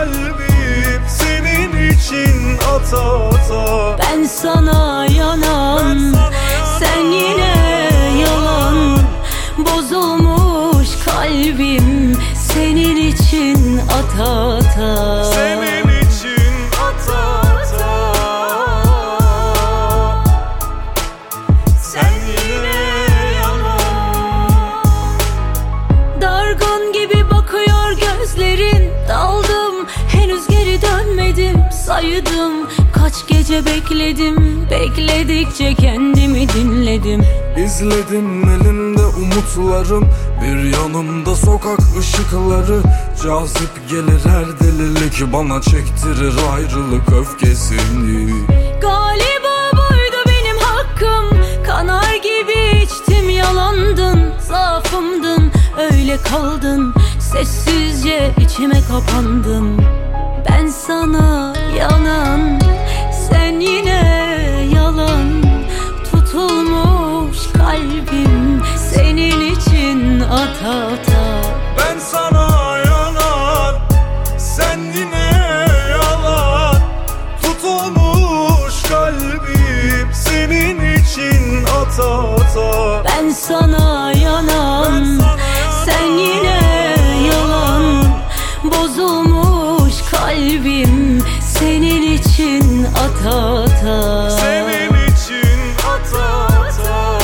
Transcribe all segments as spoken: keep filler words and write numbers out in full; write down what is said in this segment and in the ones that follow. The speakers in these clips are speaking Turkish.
kalbim senin için ata ata. Ben sana yanan, ben sana sen yanan. Yine yalan. Bozulmuş kalbim senin için ata ata. Senin için ata ata. Sen yine yalan. Dargın gibi bakıyor gözlerin, daldım henüz geri dönmedim. Saydım kaç gece bekledim, bekledikçe kendimi dinledim. İzledim elimde umutlarım, bir yanımda sokak ışıkları. Cazip gelir her delilik, bana çektirir ayrılık öfkesini. Galiba buydu benim hakkım, kanar gibi içtim yalandın. Zaafımdın öyle kaldın, sessizce içime kapandın. Ben sana yanan, sen yine yalan. Tutulmuş kalbim senin için ata ata. Ben sana yanan, sen yine yalan. Tutulmuş kalbim senin için ata ata. Ben sana yanan, ben sana sen yine yalan. Bozulmuş kalbim senin için ata ata. Senin için ata ata.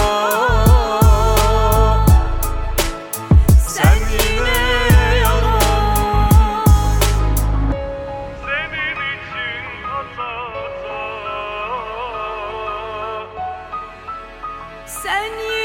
Sen yine yalan. Senin için ata ata. Sen